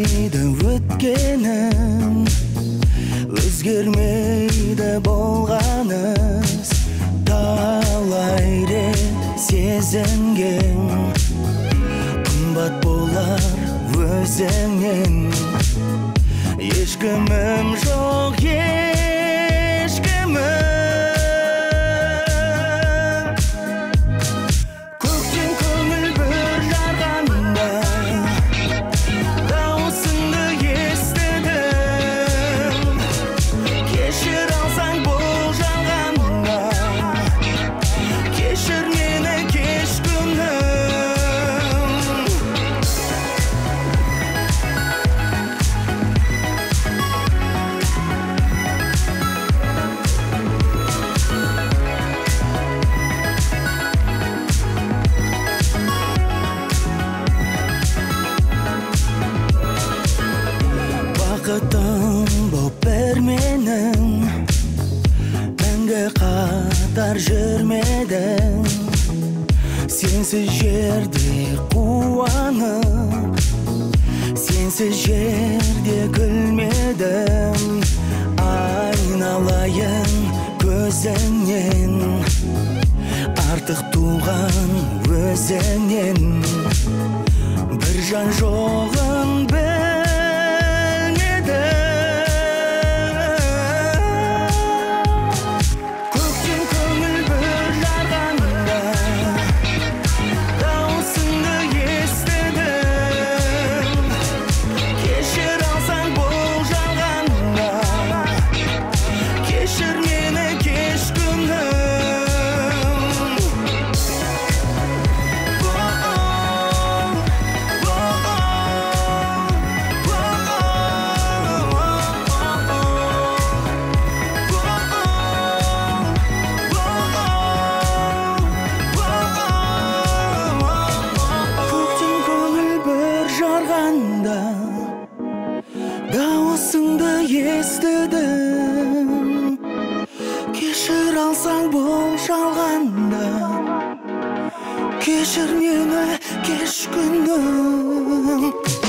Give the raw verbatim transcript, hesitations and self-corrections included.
Өзгермейді өткенім, өзгермейді болғаныз. Талай рет сезінген, қымбат болар өзіңнен. Ешкімім жоқ, ешкімім. Көктен көңіл бір жарғанда, дауысыңды естідім. Кешір алсаң бұл жалғанда, кешір мені кеш күнім. Бақытым боп бір менің, мәңгі қатар жүрмедің. Сенсіз жерде қуанып, сенсіз жерде күлмедім. Айналайын көзіңнен, артық туған өзіңнен. Бір жан жоғын дауысыңды естідім. Кешір алсаң бұл жалғанда, кешір мені кеш күнім.